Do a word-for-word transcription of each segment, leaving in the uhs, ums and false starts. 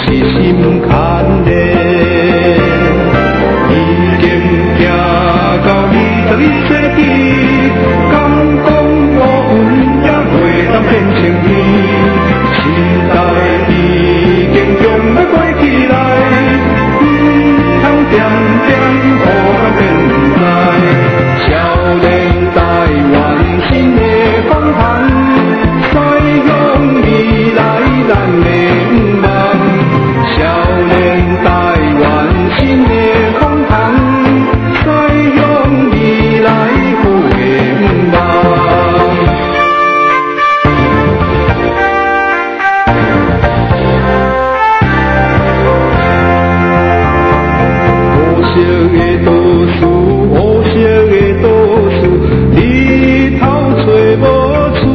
是心坎嘞。已经行到二十一世纪，敢讲乌云也袂当变成天。时代已经将要过起来，不通点点予咱变在。少年台湾新的风帆，驶向未来咱的愿望。少年台湾新的风帆，驶向未来富的愿望。黑色的都市，黑色的都市，日头找无厝。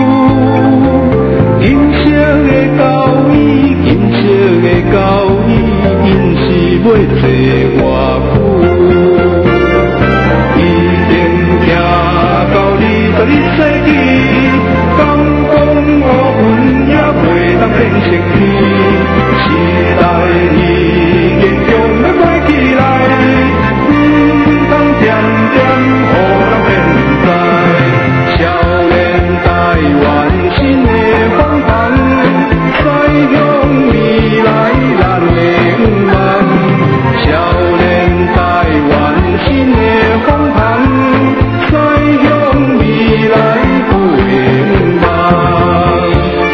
金色的交椅，金色的交椅，因是要坐偌久？已经行到二十一世纪，敢讲乌云也袂当变成天。时代已经将要过起来，不通点点予咱变在。少年台湾新的风帆，驶向未来咱的愿望。少年台湾新的风帆，驶向未来富的愿望。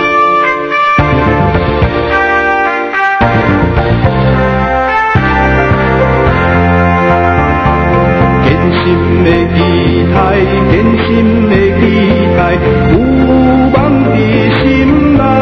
艰辛的期待，艰辛的期待，有梦在心内。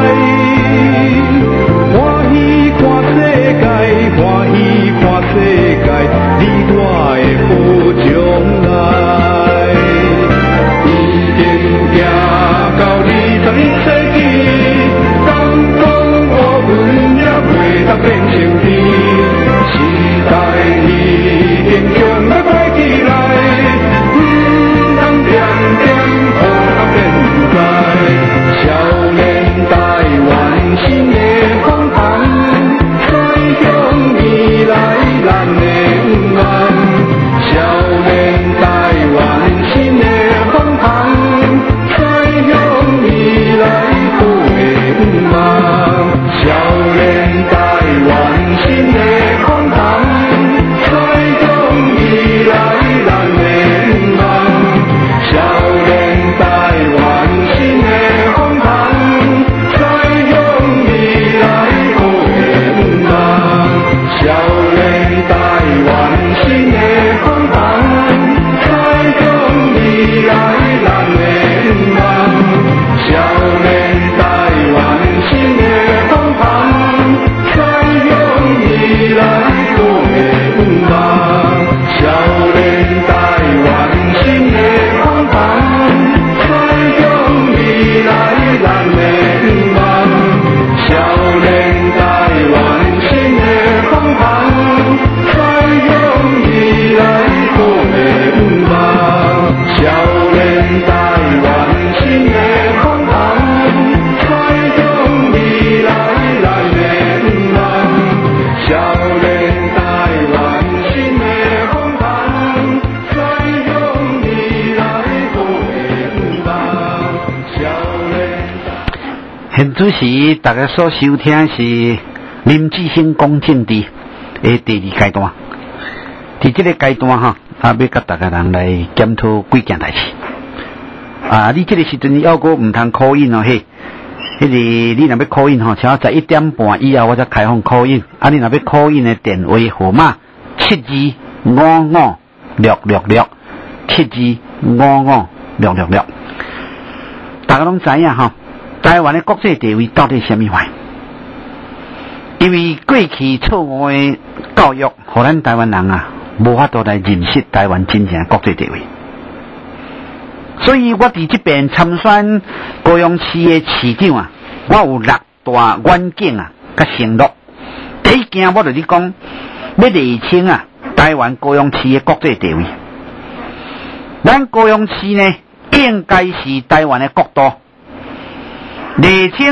欢喜看世界，欢喜看世界，你我的好将来。已经行到二十一世纪，敢讲乌云也袂当变成天。时代已经将要过起来，不通点点予咱变在。少年台湾新的风帆，驶向未来咱的愿望。少年台湾新的风帆，驶向未来富的愿望。少年台湾新的风帆，驶向未来咱的愿望。少年台湾新的风帆，驶向未来富的愿望。少年台湾新的风帆，驶向未来咱的愿望。少年台湾新的风帆，驶向未来富的愿望。少年台湾新的风帆，驶向未来咱的愿望。少年台湾新的风帆，驶向未来富的愿望。少年台湾新的风帆，驶向未来咱的愿望。少年台湾新的风帆，驶向未来富的愿望。少年。 现主时大家所收听是林志兴讲政治的第二阶段。伫这个阶段哈，啊要甲大家人来检讨几件代志。啊，你这个时阵要过唔通 call in 哦嘿，迄、那个你若要 call in 吼，请十一点半以后我才开放 call in。啊，你若要 call in 的电话号码七二五五六六六七二五五六六六。大家拢知影吼，台湾的国际地位到底是什么话？因为过去错误的教育，互咱台湾人啊，无法度来认识台湾真正的国际地位。所以我伫这边参选高雄市的市长啊，我有六大远景啊，甲承诺。第一件我就你讲，要厘清啊，台湾高雄市的国际地位。咱高雄市呢，应该是台湾的国都。厘清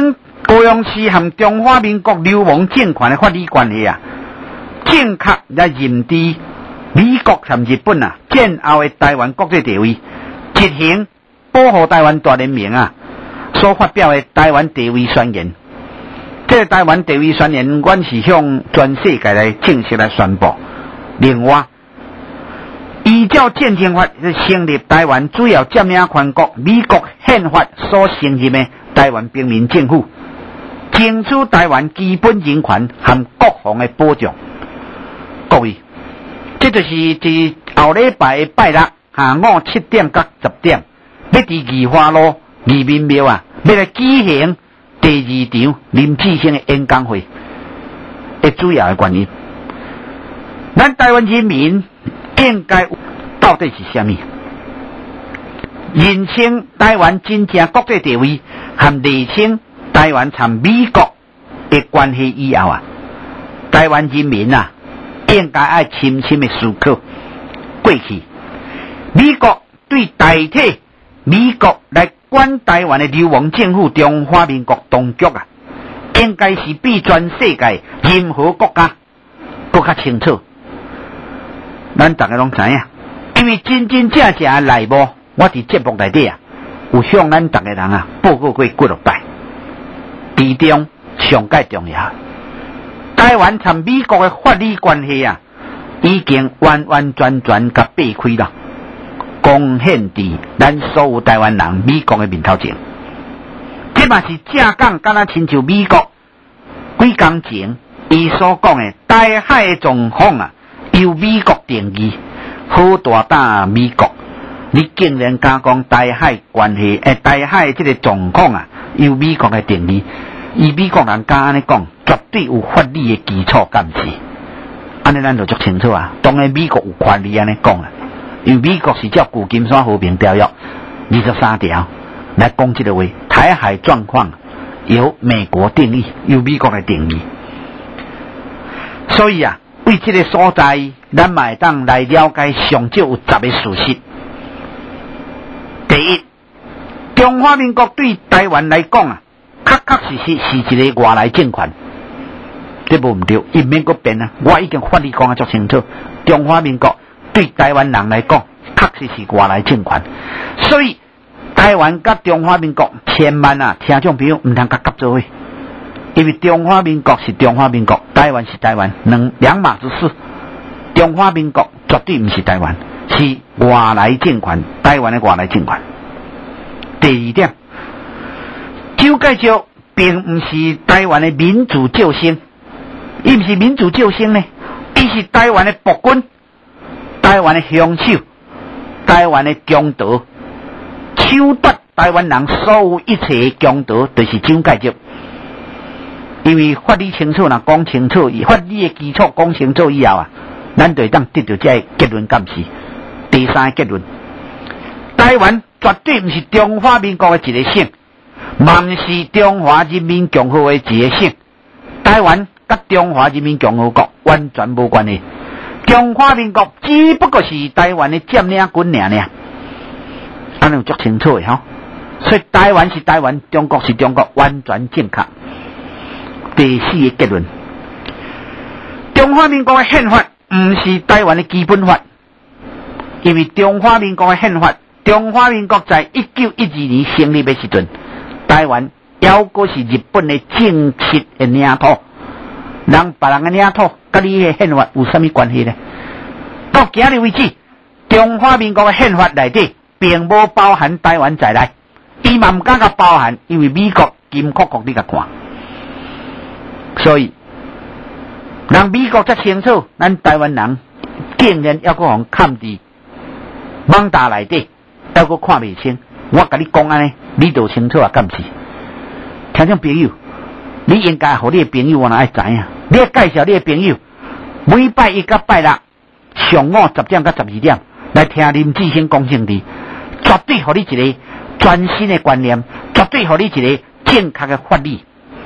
高雄市和中华民国流亡政权的法理关系啊，正确来认知美国和日本啊战后的台湾国际地位，执行保护台湾大联盟啊所发表的台湾地位宣言。这个台湾地位宣言，阮是向全世界来正式来宣布。另外，依照战争法成立台湾主要占领权国美国宪法所承认的台湾平民政府，争取台湾基本人权和国防的保障。各位，这就是自后礼拜的拜六下午七点到十点，要伫二花路二民庙啊，要来举行第二场林志升的演讲会的主要的原因。咱台湾人民应该到底是什么？认清台湾真正国际地位和厘清台湾和美国的关系以后啊，台湾人民啊，应该要深深的思考过去美国对代替美国来管台湾的流亡政府中华民国当局啊，应该是比全世界任何国家更加清楚。咱大家拢知影，因为真真正正的内幕，我伫节目内底啊，有向咱大家人啊报告过几落摆。其中上界重要，台湾和美国的法理关系啊，已经完完全全甲掰开了，贡献伫咱所有台湾人美国的面头前。这嘛是正讲，敢若亲像美国几工前伊所讲的台海的状况啊，由美国定义，好大胆美国，你竟然敢讲台海关系诶，台海这个状况啊，由美国来定义，以美国人敢安尼讲，绝对有法理的基础，敢是？安尼咱就足清楚啊。当然美国有法理安尼讲啊，因为美国是照旧金山和平条约二十三条来讲这个话，台海状况由美国定义，由美国来定义。所以啊，为这个所在，咱嘛会当来了解上少有十个事实。第一，中华民国对台湾来讲啊，确确实实是一个外来政权，这无唔对，伊免阁变啊！我已经法律讲得足清楚，中华民国对台湾人来讲，确实是外来政权，所以台湾甲中华民国千万啊，听众朋友唔通甲夹做伙。因为中华民国是中华民国，台湾是台湾，两两码子事。中华民国绝对不是台湾，是外来政权，台湾的外来政权。第二点，蒋介石并不是台湾的民主救星，伊不是民主救星呢，伊是台湾的暴君，台湾的凶手，台湾的强盗，抢夺台湾人所有一切的强盗，就是蒋介石。因为法理清楚啦，讲清楚，法理的基础讲清楚以后啊，咱就会当得到这个结论，敢是？第三个结论，台湾绝对不是中华民国的一个省，嘛不是中华人民共和国的一个省，台湾跟中华人民共和国完全无关系。中华民国只不过是台湾的占领军尔尔，安尼有足清楚的吼。所以台湾是台湾，中国是中国，完全正确。第四个结论，中华民国的宪法不是台湾的基本法，因为中华民国的宪法，中华民国在一九一二年成立的时阵，台湾还阁是日本的正式的领土，人别人的领土跟你的宪法有什么关系呢？到今日为止，中华民国的宪法内底并无包含台湾在内，伊嘛唔敢甲包含，因为美国金库局你甲看。所以，让美国才清楚，咱台湾人竟然要搁互看伫网大内底，要搁看袂清。我甲你讲安尼，你就清楚啊，敢是？听众朋友，你应该互你的朋友我哪爱知影？你要介绍你的朋友，每拜一甲拜六上午十点到十二点来听林志升讲政治，绝对互你一个全新的观念，绝对互你一个正确的法理。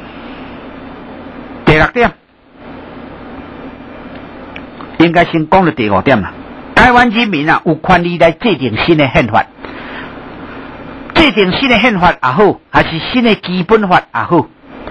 第六点，应该先讲到第五点啦。台湾人民啊，有权利来制定新的宪法，制定新的宪法也好，还是新的基本法也好，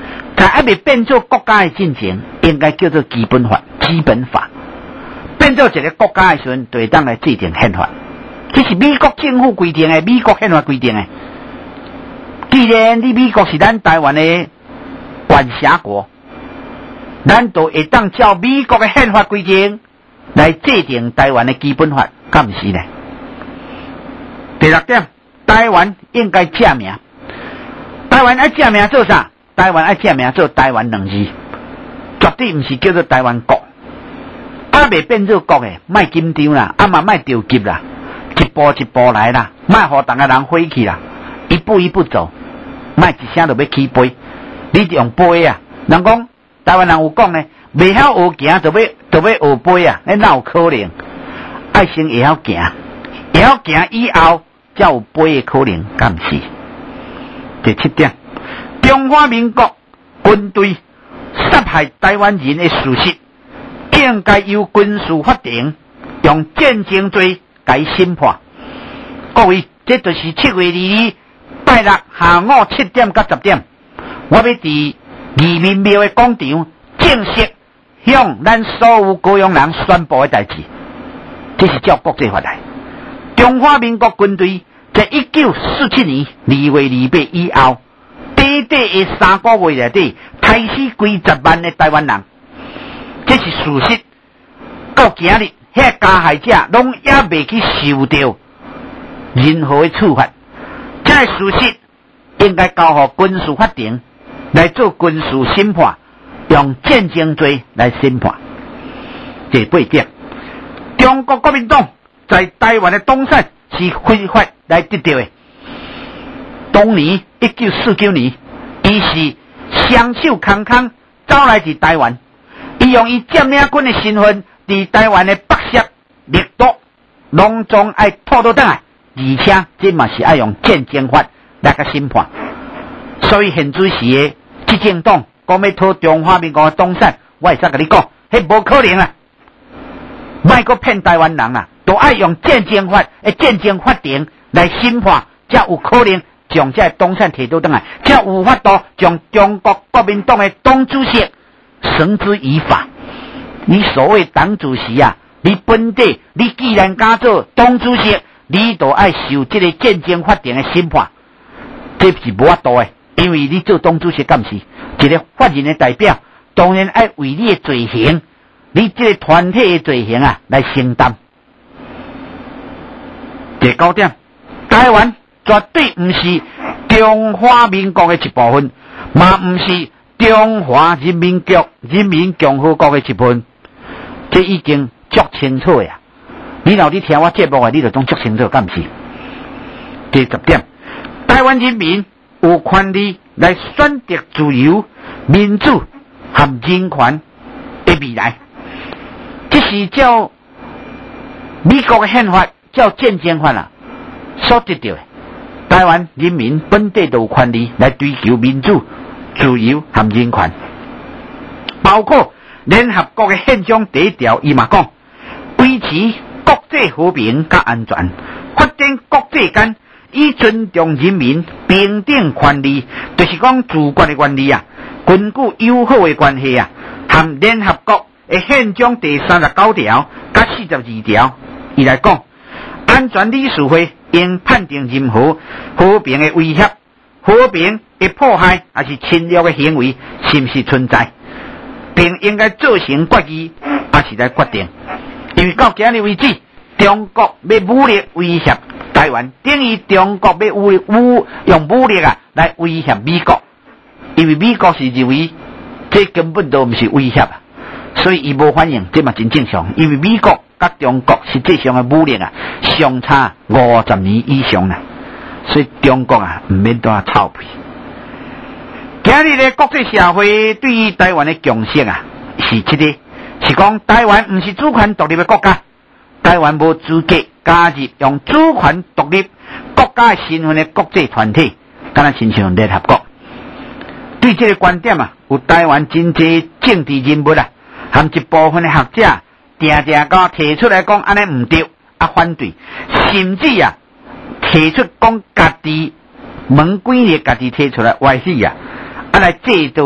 但还未变做国家的进程，应该叫做基本法。基本法变做一个国家的时阵，就会当来制定宪法。这是美国政府规定的，美国宪法规定的。既然你美国是咱台湾的管辖国，咱就会当照美国的宪法规定来制定台湾的基本法，敢不是呢？第六点，台湾应该正名。台湾爱正名做啥？台湾爱正名做台湾两字，绝对不是叫做台湾国。啊，未变做国的，卖紧张啦，啊嘛卖着急啦，一步一步来啦，卖互大家人火气啦，一步一步走，卖一声就要起飞。你用飞啊？人讲台湾人有讲呢，未晓学行就要就要学飞啊，那哪有可能？爱先会晓行，会晓行以后才有飞的可能，敢不是？第七点，中华民国军队杀害台湾人的事实，应该由军事法庭用战争罪来审判。各位，这就是七月二日拜六下午七点到十点，我要伫移民庙的广场正式向咱所有高雄人宣布的代志。这是照国际法来。中华民国军队在一九四七年二月二八以后，短短的三个月内底，杀死几十万的台湾人，这是事实。到今日，遐加害者拢也未去受到任何的处罚，这个事实应该交予军事法庭来做军事审判，用战争罪来审判。第八点，中国国民党在台湾的东山是非法来得到的。当年一九四九年，伊是双手空空走来自台湾，伊用伊占领军的身份，伫台湾的北涉掠夺，拢总爱拖倒转来，而且这嘛是爱用战争法来个审判。所以现主时的执政党讲要讨中华民国的东山，我会使甲你讲，迄无可能啊！莫阁骗台湾人啊！都爱用战争法诶战争法庭来审判，才有可能将这东山摕倒转来，才有法度将中国国民党的党主席绳之以法。你所谓党主席啊，你本地你既然敢做党主席，你就爱受这个战争法庭的审判，这是无法度的。因为你做党主席干是一个法人的代表，当然爱为你的罪行，你这个团体的罪行啊来承担。第九点，台湾绝对不是中华民国的一部分，嘛不是中华人民国人民共和国的一部分，这已经足清楚呀。你若你听我节目啊，你就总足清楚，敢不是？第十点，台湾人民有权利来选择自由、民主和人权的未来，这是照美国的宪法。叫战争法啊，所得到的，台湾人民本地都有权利来追求民主、自由和人权，包括联合国的宪章第一条，伊嘛讲维持国际和平甲安全，发展国际间以尊重人民平等权利，就是讲主权的权利啊，根据友好的关系啊，和联合国的宪章第三十九条甲四十二条，伊来讲。安全理事会应判定任何和平的威胁、和平的迫害还是侵略的行为是不是存在，并应该做成决议，还是来决定。因为到今日为止，中国要武力威胁台湾，等于中国要武武用武力啊来威胁美国，因为美国是认为这根本都不是威胁啊，所以伊无反应，这嘛真正常。因为美国甲中国实际上的武力啊，相差五十年以上啦，所以中国啊，唔免多臭屁。今日的国际社会对于台湾的共识啊，是这个，是讲台湾唔是主权独立的国家，台湾无资格加入用主权独立国家的身份的国际团体，敢若亲像联合国。对这个观点啊，有台湾真济政治人物啊，和一部分的学者。定定甲提出来讲，安尼唔对，啊反对，甚至啊提出讲家己门规咧，家己提出来歪死啊，啊来制度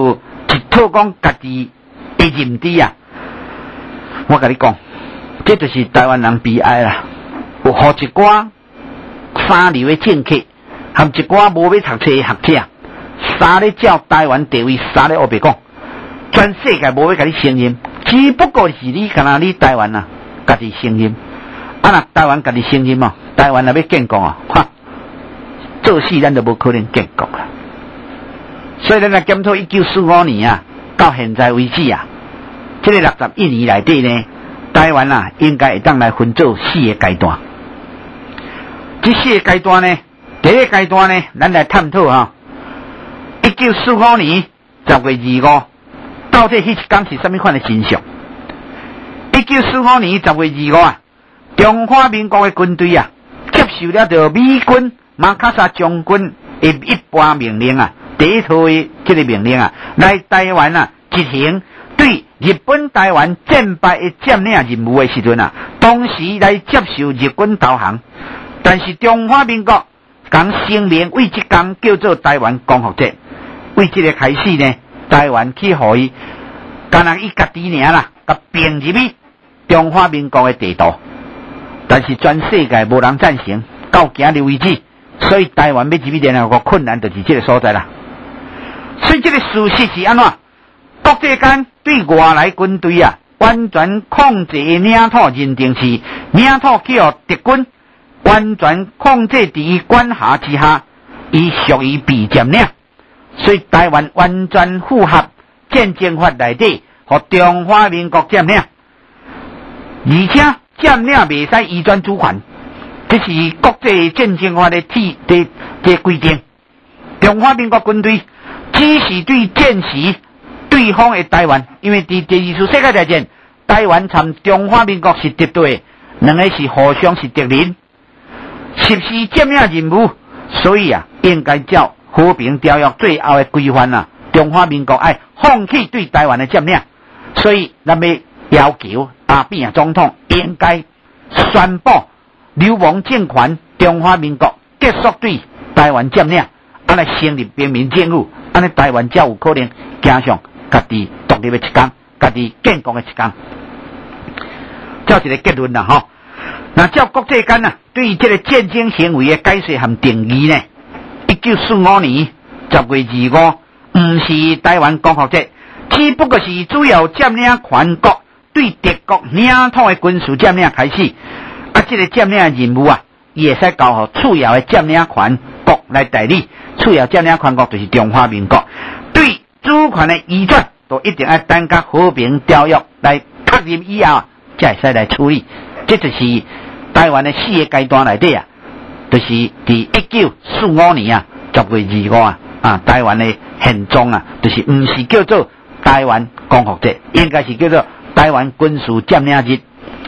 一套讲家己的认知啊，我甲你讲，这就是台湾人悲哀啦。有好一寡三流的政客，含一寡无要读册的学者，三咧照台湾地位，三咧黑白讲，全世界无要甲你承认，只不过是你干那你台湾啊，家己承认。啊，若台湾家己承认哦，台湾若要建国啊，哈，做事咱就无可能建国啦。所以咱来检讨一九四五年啊，到现在为止啊，这个六十一年内底呢，台湾啊应该会当来分做四个阶段。这四个阶段呢，第一个阶段呢，咱来探讨哈，一九四五年十月二五，到底迄一天是什么款的真相？一九四五年十月二五啊，中华民国的军队啊，接受了着美军马卡萨将军的一般命令啊。第一套的这个命令啊，来台湾啊执行对日本台湾战败的占领任务的时阵啊，同时来接受日军投降。但是中华民国讲声明为这天叫做台湾光复节，为这个开始呢，台湾去互伊，干那伊家己尔啦，甲并入去中华民国的地图。但是全世界无人赞成，到今日为止，所以台湾要入去联合国困难就是这个所在啦。所以这个事实是安怎？国际间对外来军队啊，完全控制的领土认定是领土去予敌军完全控制伫伊管辖之下，伊属于被占领。所以台湾完全符合战争法内底，互中华民国占领，而且占领袂使移转主权，这是国际战争法的体的的规定。中华民国军队只是对战时对方的台湾，因为伫第二次世界大战，台湾参中华民国是敌对的，两个是互相是敌人，实施占领任务，所以啊，应该照和平条约最后的规范啊，中华民国爱放弃对台湾的占领，所以咱要要求阿扁总统应该宣布流亡政权中华民国结束对台湾占领，安尼成立平民政府。安尼台湾才有可能走上家己独立的一天，家己建国的一天。照一个结论啦，吼。那照国际间啊，对于这个战争行为的解释和定义呢，一九四五年十月二五，唔是台湾光复节，只不过是主要占领全国对敌国领土的军事占领开始。啊，这个占领任务啊，也使交予次要的占领权国来代理。次要占领权国就是中华民国，对主权的移转都一定要等到和平条约来确认以后，才会使来处理。这就是台湾的四个阶段内底啊，就是伫一九四五年啊十月二五啊啊，台湾的现状啊，就是唔是叫做台湾光复节，应该是叫做台湾军事占领日。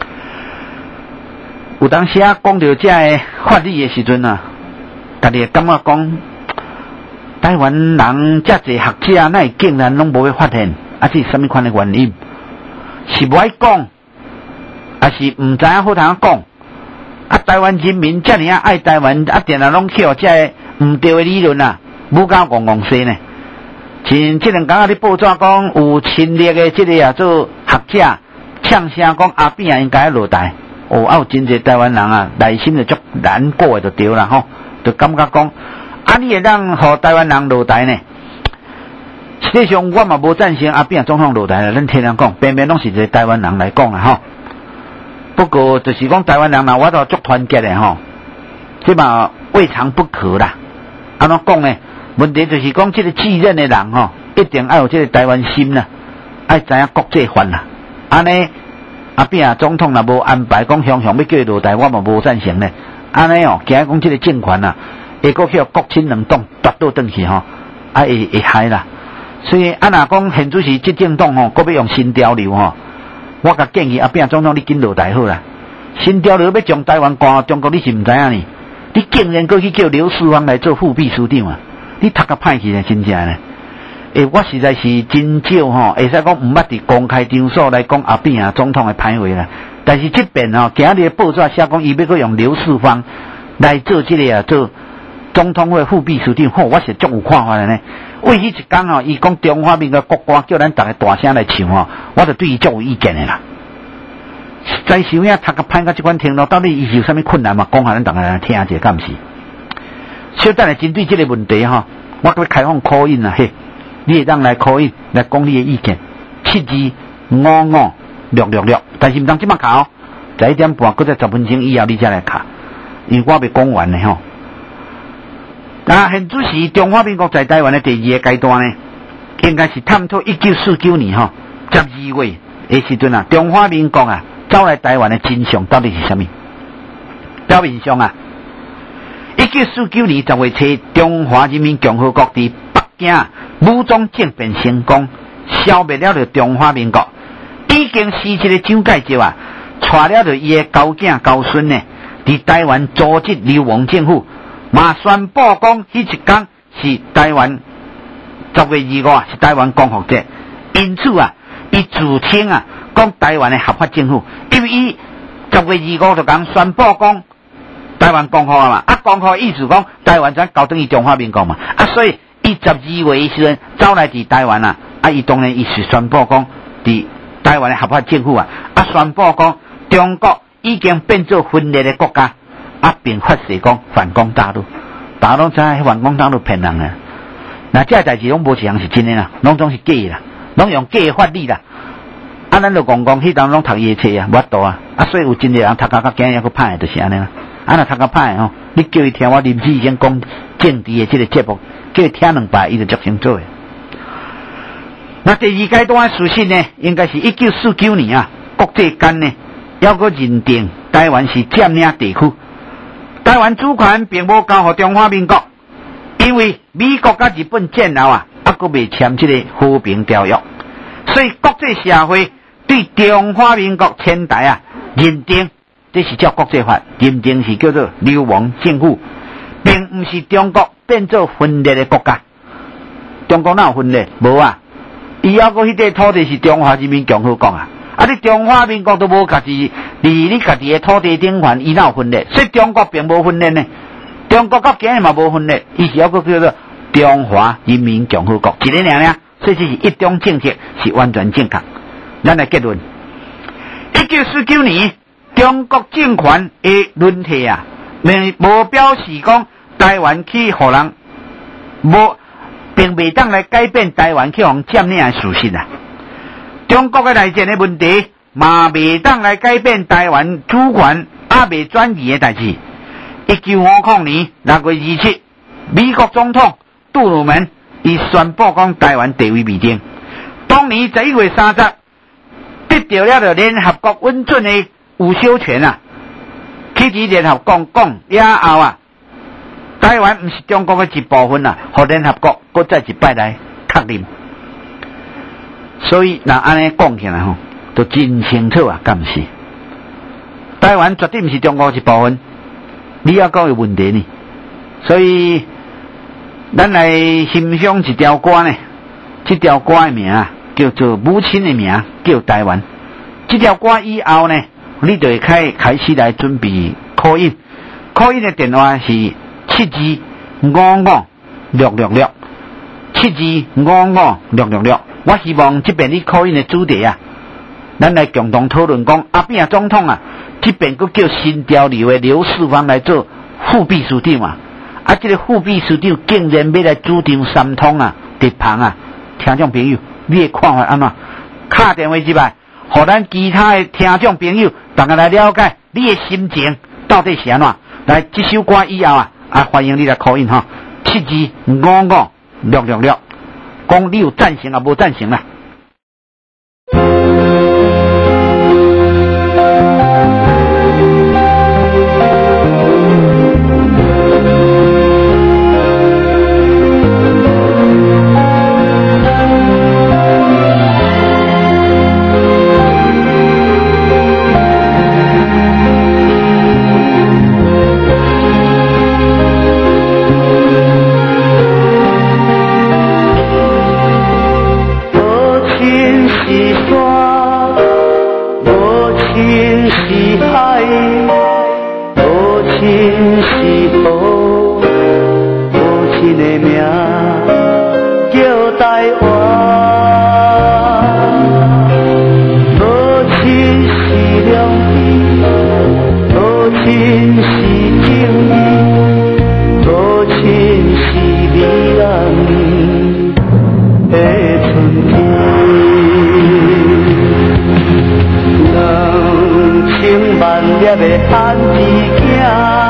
有当时啊，讲到这个法律的时阵啊，家己感觉讲。台湾人遮济学者，那竟然拢无去发现，啊，这是什么款的原因？是无爱讲，还是唔知影好通讲？啊，台湾人民遮尔啊爱台湾，啊，定然拢去互遮唔对的理论啊，母狗戆戆说呢？前这两天啊，伫报纸讲有亲历的这个啊做学者呛声讲阿扁啊应该落台，哦，啊有真济台湾人啊内心就足难过的就对啦吼，就感觉讲。啊！你会当互台湾人落台呢？实际上我嘛无赞成阿扁总统落台啦。咱听人讲，偏偏拢是一个台湾人来讲啦吼。不过就是讲台湾人嘛，我都足团结的吼，这嘛未尝不可啦。安怎讲呢？问题就是讲，这个继任的人吼，一定要有这个台湾心啦，爱知影国际法啦。安尼阿扁总统若无安排讲向向要叫伊落台，我嘛无赞成呢。安尼哦，惊讲这个政权啊。会阁去国亲两党夺倒转去吼，啊会会害啦。所以啊，若讲现主席执政党吼，阁要用新潮流吼，我甲建议阿扁总统你紧落台好啦。新潮流要将台湾赶中国，你是毋知影呢？你竟然阁去叫刘世芳来做副秘书长啊！你读甲歹去呢，真正呢。诶，我实在是真少吼，会使讲毋捌伫公开场所来讲阿扁啊总统的歹话啦。但是这边吼，今日报纸写讲伊要阁用刘世芳来做这个啊做。 总统会副秘书长，吼、哦，我是足有看法的呢。为迄一天吼，伊讲中华民国国歌，叫咱大家大声来唱吼，我就对伊足有意见的啦。在想呀，读个歹到即款程度，到底伊有啥物困难嘛？讲下咱大家来听一下，敢毋是？小等来针对这个问题吼，我要开放call in啊，嘿，你会当来call in来讲你的意见，七二五五六六六，但是唔当即马卡哦，十一点半，搁在十分钟以后你才来卡，因为我未讲完呢吼。那现主时中华民国在台湾的第二个阶段呢，应该是探讨一九四九年吼十二月的时阵啊，中华民国啊走来台湾的真相到底是啥物？表面上啊，一九四九年十月初，中华人民共和国伫北京武装政变成功，消灭了着中华民国，已经死去的蒋介石啊，带了着伊的高囝高孙呢，伫台湾组织流亡政府。嘛宣布讲，迄一天是台湾十月二五啊，是台湾光复节。因此啊，伊自称啊，讲台湾的合法政府，因为伊十月二五就讲宣布讲台湾光复啊嘛，啊光复意思讲台湾才搞等于中华民国嘛，啊所以伊十二月时阵走来伫台湾啊，啊伊当然伊是宣布讲伫台湾的合法政府啊，啊宣布讲中国已经变做分裂的国家。啊，并发誓讲反攻大陆，大陆知影反攻大陆骗人啊！那这代志拢无一样是真的啦，拢总是假的啦，拢用假的法律啦。啊，咱就讲讲，迄当拢读伊的册啊，无法度啊。啊，所以有真侪人读甲较惊，抑佫歹，就是安尼啦。啊，若读甲歹吼，你叫伊听我林志先讲政治的这个节目，叫伊听两摆，伊就足清楚的。那第二阶段的事情呢，应该是一九四九年啊，国际间呢，要个认定台湾是占领地区。台湾主权并无交予中华民国，因为美国甲日本战后啊，还佫未签这个和平条约，所以国际社会对中华民国迁台啊认定，这是照国际法认定是叫做流亡政府，并不是中国变做分裂的国家。中国哪有分裂？无啊，以后佫迄块土地是中华人民共和国啊。啊！你中华民国都无家己，伫你家己的土地顶权，伊哪有分裂？所以中国并无分裂呢。中国到今日嘛无分裂，伊是有个叫做中华人民共和国，一个尔尔。所以这是一种政策，是完全正确。咱来结论：一九四九年中国政权的轮替啊，并无表示讲台湾去互人无，并未当来改变台湾去互占领的事实啊。中国的内政的问题，嘛未当来改变台湾主权也未转移的代志。一九五零年六月二七，美国总统杜鲁门伊宣布讲台湾地位未定。当年十一月三十，得到了着联合国稳准的有效权啊。去伫联合国讲以后啊，台湾毋是中国的一部分啊，互联合国搁再一摆来确认。所以，那安尼讲起来吼，都真清楚啊，敢毋是？台湾绝对毋是中国一部分，你要讲有问题呢。所以，咱来欣赏一条歌呢，这条歌的名啊，叫做母亲的名，叫台湾。这条歌以后呢，你就会开开始来准备call in， call in的电话是七二五五六六六，七二五五六六六。我希望这边你call in的主题啊，咱来共同讨论讲，阿扁总统啊，这边佫叫新潮流的刘世芳来做副秘书长啊，啊，这个副秘书长竟然要来主张三通啊，直旁啊，听众朋友，你的看法安怎？打电话入来，互咱其他的听众朋友，大家来了解你的心情到底是安怎？来，这首歌以后啊，啊，欢迎你来call in哈，七二五五六六六。讲你有赞成啊，无赞成啦。 我亲的名叫台湾，母亲是良知，母亲是正义，母亲是美人的春天，两千万粒的汉字囝。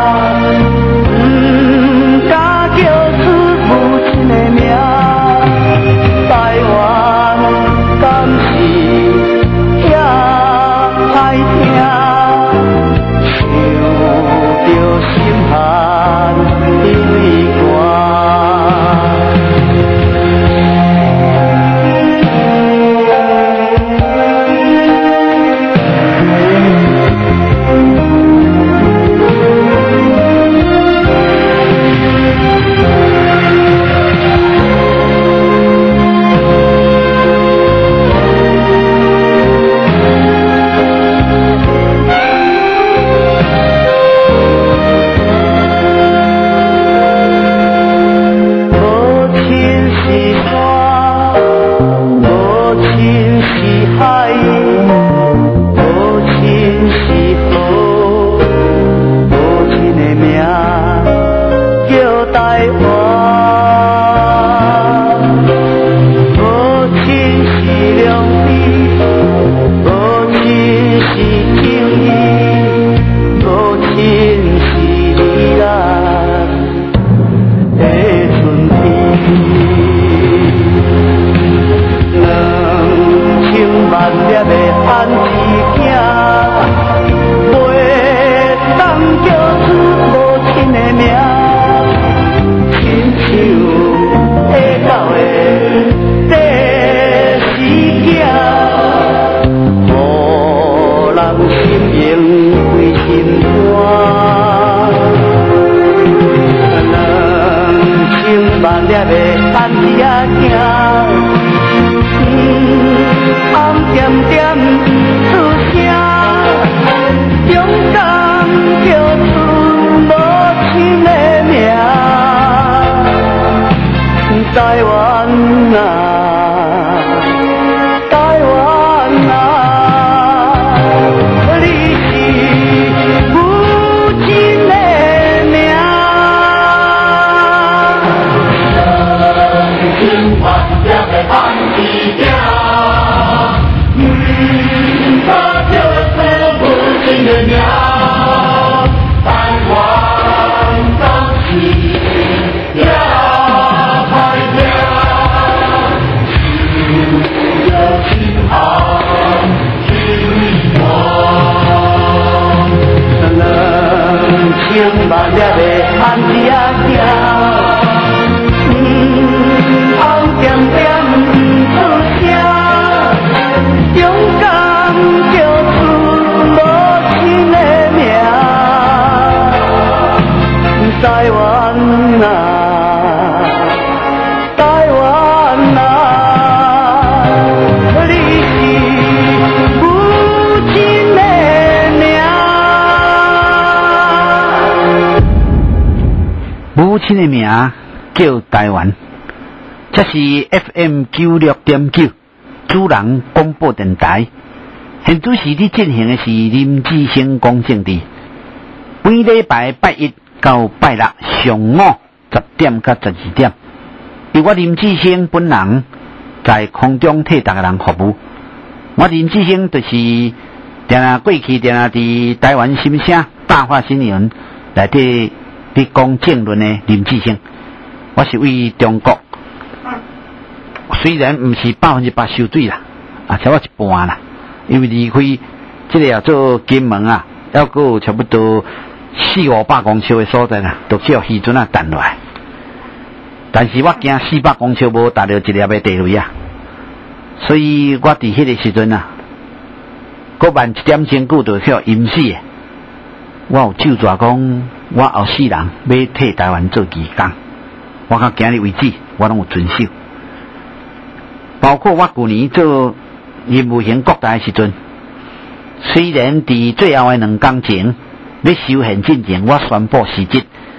亲的名叫台湾，这是 F M 九六点九主人广播电台。现主时伫进行的是林志升公正地，每礼拜拜一到拜六上午十点到十二点，由我林志升本人在空中替大家人服务。我林志升就是定下过去定下伫台湾新声大话新闻内底。你讲政论的林志升，我是为中国，虽然唔是百分之百收水啦，啊，差我一半啦，因为离开这个啊做金门啊，还有差不多四五百公尺的所在啦，都需要渔船啊弹落来。但是我惊四百公尺无达到一粒的地雷啊，所以我伫迄个时阵啊，搁慢一点钟久就叫淹死的。我有就抓讲，我后世人要替台湾做义工，我到今日为止，我拢有遵守。包括我去年做任务型国台的时阵，虽然伫最后的两工前要修宪进前，我宣布辞职，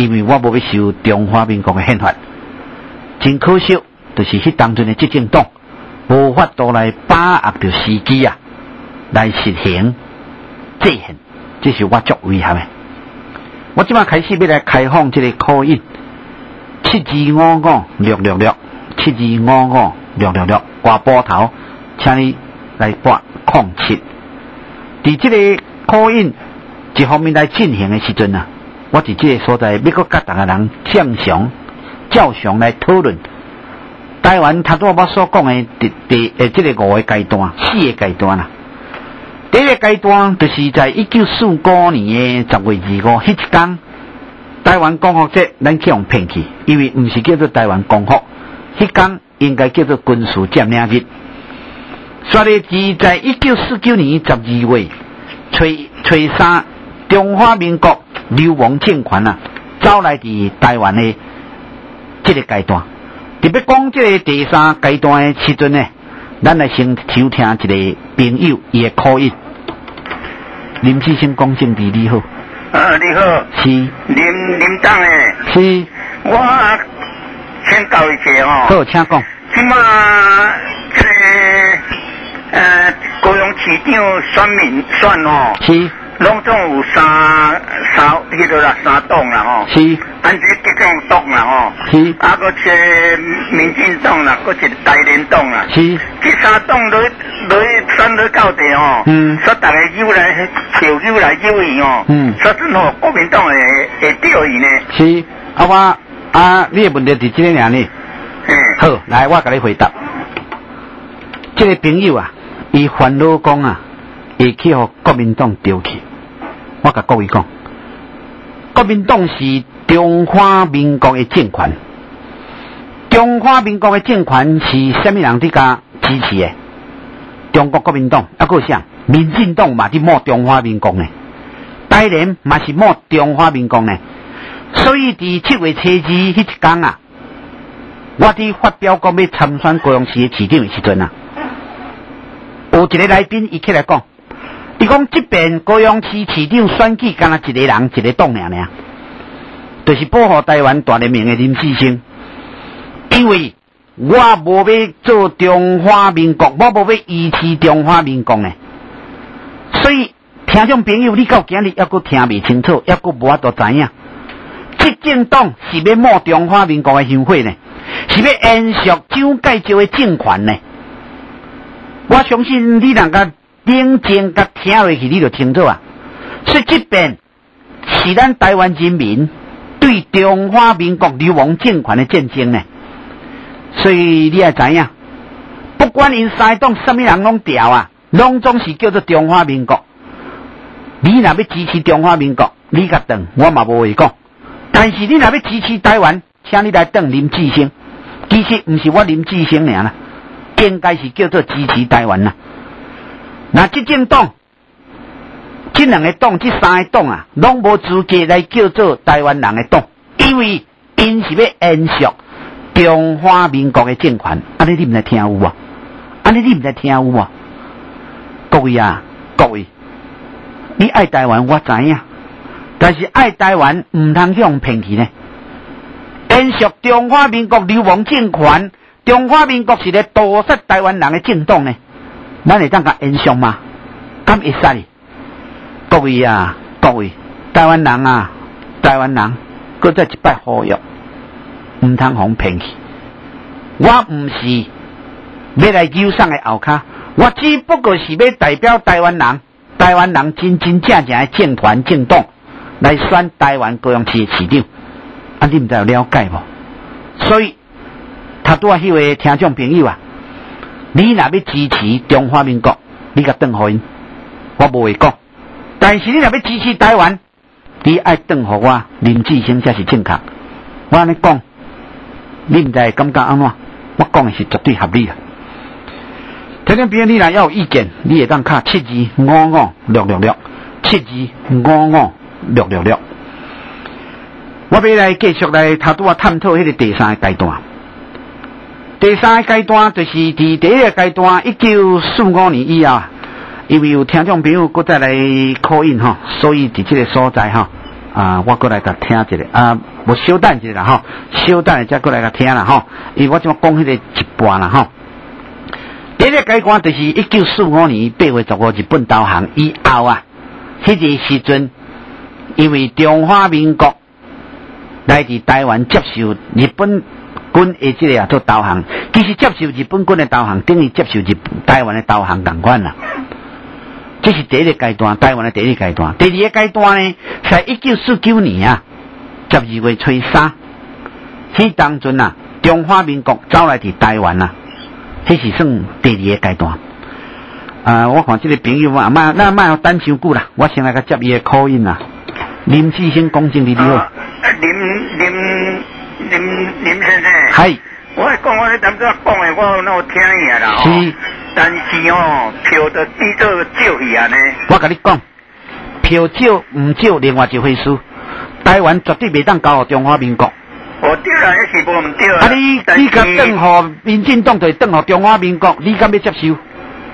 因为我无要受中华民国的宪法，真可惜，就是迄当阵的执政党无法度来把握着时机啊，来实行制宪，这是我足遗憾的。我即摆开始要来开放这个口音，七二五五六六六，七二五五六六六，挂波头，请你来拨空七。伫这个口音一方面来进行的时阵啊，我伫这个所在要搁甲大家人正常、照常来讨论台湾头拄我所讲的第第诶这个五个阶段、四个阶段啊。第一个阶段就是在一九四五年的十月二五迄一天，台湾光复节咱去用骗去，因为毋是叫做台湾光复，迄天应该叫做军事占领日。所以是在一九四九年十二月初初三，中华民国流亡政权啊，走来伫台湾的这个阶段。特别讲这个第三阶段的时阵呢，咱来先收听一个朋友伊的口音。林志兴讲政治你好。 啊，你好。 是。 林林党诶。 是。 我请教一下哦。 好，请讲。 即马这个呃高雄市长选民选哦。 是。 拢总有三三迄个啦三党啦吼。 是。 按这各种党啦吼。 是。 啊，搁一民进党啦，搁一台联党啦。 是。 这三党落落选落到地吼。嗯。说大家友来票友来友伊哦。嗯。说真吼，国民党会会掉伊呢。 是。啊我啊，你的问题是这个样呢？ 嗯。 好，来我甲你回答。这个朋友啊，伊烦恼讲啊，会去互国民党丢去。我甲各位讲，国民党是中华民国的政权，中华民国的政权是什么人伫甲支持的？中国国民党，啊，还有啥？民进党嘛伫摸中华民国呢，台联嘛是摸中华民国呢。所以伫七月初二迄一天啊，我伫发表讲要参选高雄市的市长的时阵啊，有一个来宾伊起来讲。伊讲这边高雄市市长选举，敢若一个人一个党尔尔，就是保护台湾大人民的林志兴。因为我无要做中华民国，我无要支持中华民国呢。所以听众朋友，你到今日还阁听未清楚，还阁无法度知影，执政党是要抹中华民国的香火呢，是要延续蒋介石的政权呢。我相信你人家。冷静甲听落去，你就清楚啊！所以这边是咱台湾人民对中华民国流亡政权的战争呢。所以你也知影，不管因三党什么人拢调啊，拢总是叫做中华民国。你若要支持中华民国，你甲等我嘛无话讲。但是你若要支持台湾，请你来等林志兴。其实毋是我林志兴尔啦，应该是叫做支持台湾啦。那执政党，这两个党，这三个党啊，拢无资格来叫做台湾人的党，因为因是要延续中华民国的政权。安尼你唔来听有啊？安尼你唔来听有啊？各位啊，各位，你爱台湾我知影，但是爱台湾唔通向骗去呢。延续中华民国流亡政权，中华民国是咧屠杀台湾人的政党呢。咱会当甲延续吗？敢会使？各位啊，各位，台湾人啊，台湾人，搁再一摆呼吁，唔通互骗去。我唔是要来扭送的后骹，我只不过是要代表台湾人，台湾人真真正正的政团政党来选台湾高雄市的市长。啊，你唔知有了解无？所以，他拄啊迄位听众朋友啊。你若要支持中华民国，你甲转互因，我无会讲。但是你若要支持台湾，你爱转互我林志兴才是正确。我安尼讲，你毋知感觉安怎？我讲的是绝对合理的。听众朋友，你若要有意见，你会当卡七二五五六六六，七二五五六六六。我要来继续来头拄啊探讨迄个第三个阶段。第三个阶段就是伫第一个阶段，一九四五年以后，因为有听众朋友搁再来call in吼，所以伫这个所在吼， 啊，我过来甲听一下啊，无稍等一下啦吼，稍等再过来甲听啦吼，因为我怎讲迄个一半啦吼。第一个改观就是一九四五年八月十五日本投降以后啊，迄个时阵，因为中华民国来自台湾接受日本军的这个啊做投降，其实接受日本军的投降，等于接受日台湾的投降同款啦。这是第一个阶段，台湾的第一个阶段。第二个阶段呢，在一九四九年啊，十二月初三，迄当阵啊，中华民国走来伫台湾啊，迄是算第二个阶段。啊，我看这个朋友啊，卖那卖等伤久啦，我先来甲接伊的口音啦。林志兴公正你好。 啊，林林林林先生。 係。 我讲我咧当初讲的，我有那有听下啦。 是。 但是哦，票就比做少去啊呢。 我甲你讲，票少唔少，另外一回事。台湾绝对袂当交予中华民国。 哦，对啦，那是无唔对啊！你你甲邓互民进党，就邓互中华民国，你敢要接受？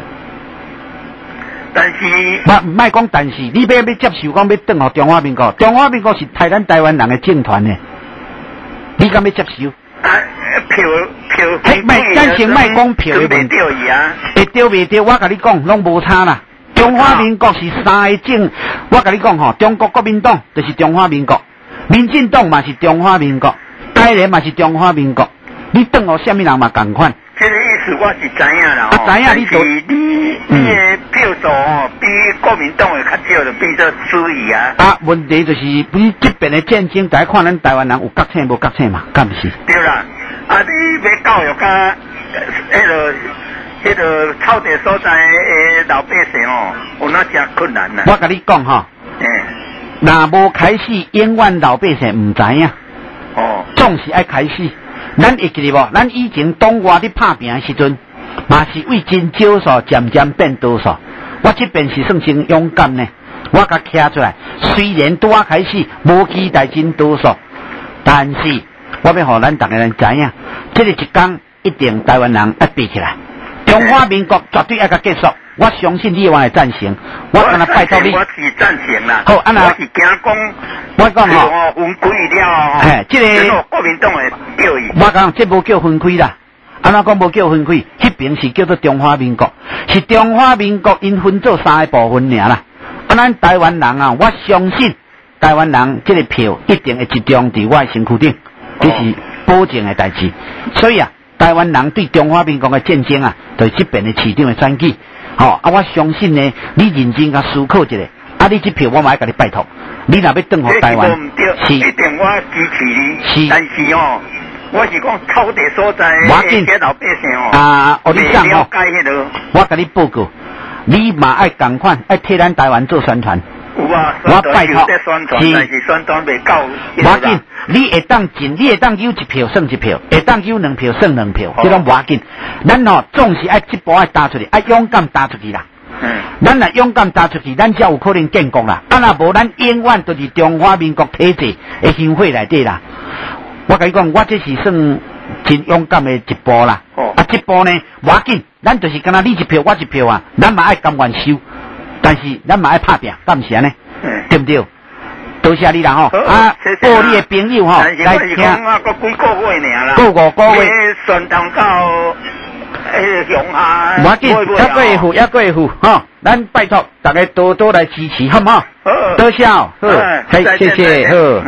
但是， 唔唔，莫讲但是，你要要接受，讲要邓互中华民国，中华民国是台咱台湾人的政团呢，你敢要接受？ 啊，票票， 嘿，莫咱先莫讲票的问题，会对袂对？我甲你讲，拢无差啦。中华民国是三个政，我甲你讲吼，中国国民党就是中华民国，民进党嘛是中华民国，台联嘛是中华民国，你邓互什么人嘛共款？ 这个意思我是知影啦， 啊，知影你都你你的票数哦，比国民党的较少，就变做输赢啊。 啊，问题就是你这边的战争，大家看咱台湾人有觉醒无觉醒嘛，敢不是？ 对啦，啊，你要教育甲迄个迄个草地所在的老百姓哦，有那真困难啦。 我甲你讲吼， 嗯， 若无开始，永远老百姓唔知影。 哦， 总是爱开始。咱会记得无？咱以前党外伫拍拼的时阵，嘛是为真少数渐渐变多数。我这边是算真勇敢呢，我甲徛出来。虽然拄啊开始无期待真多数，但是我要互咱逐个人知影，这个一天一定台湾人要爬起来。中华民国绝对要甲结束。我相信你会赞成，我敢若拜托你。 我是赞成啦。 好，安那。 我是惊讲。 我讲吼， 分开了。 嘿，这个国民党的票伊。 我讲这无叫分开啦，安怎讲无叫分开？迄边是叫做中华民国，是中华民国因分做三个部分尔啦。啊，咱台湾人啊，我相信台湾人这个票一定会集中伫我的身躯顶，这是保证的代志。所以啊，台湾人对中华民国的战争啊，就是这边的市长的选举。吼、哦、啊！我相信呢，你认真甲思考一下，啊！你这票我嘛要甲你拜托，你若要登互台湾， 是一定我支持你。 是， 但是哦，我是讲草地所在的老百姓哦， 啊，我你讲哦， 我甲你报告，你嘛爱共款，爱替咱台湾做宣传。 有啊， 我拜托， 是但是宣传未够。 我紧，你会当进，你会当有一票算一票，会当有两票算两票，这种无紧。咱吼总是爱一步爱打出去，爱勇敢打出去啦。嗯。咱若勇敢打出去，咱才有可能建国啦。啊，若无咱永远都是中华民国体制的行会内底啦。我甲你讲，我这是算真勇敢的一步啦。哦。啊，这步呢，无紧，咱就是敢若你一票我一票啊，咱嘛爱甘愿收。但是咱嘛爱拍拼，敢是安尼？嗯，对不对？多谢你啦吼！啊，报你的朋友吼来听。 啊，个几个月尔啦。 过五个月。 顺通到诶乡下。 我紧，一个月付，一个月付吼。咱拜托大家多多来支持，好唔好？好。多谢，好，嘿，谢谢，好。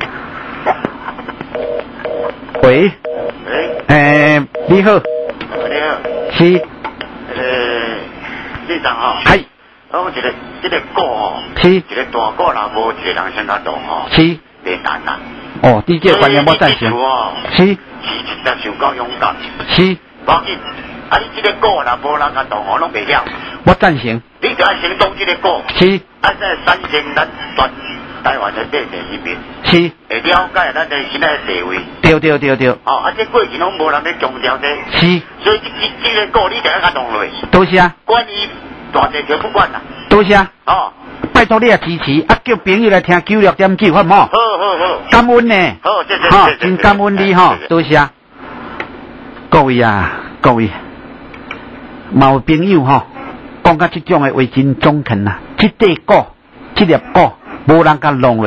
喂。喂。诶，你好。 你好。 是。 诶，市长吼。 系。 我一个一个果吼， 是一个大果若无一个人先较大吼， 是袂难啦。 哦，你这观念我赞成。是， 是真正上够勇敢。 是， 无要紧，啊，你这个果若无人较大吼，拢袂晓。 我赞成。 你就爱行动这个果。 是。 啊，在产生咱全台湾的百姓里面。 是。 会了解咱的现在的地位。 对对对对。 哦，啊，这过去拢无人咧强调这。 是。 所以这这这个果你就要甲弄落。 都是啊。 关于。大地就不管啦， 多谢哦， 拜托你啊支持，啊叫朋友来听九六点九，好唔好？ 好好好， 感恩呢， 好谢谢， 好真感恩你哈，多谢各位啊，各位，毛朋友哈，讲到这种的话真中肯呐，这块果，这粒果，无人甲弄落，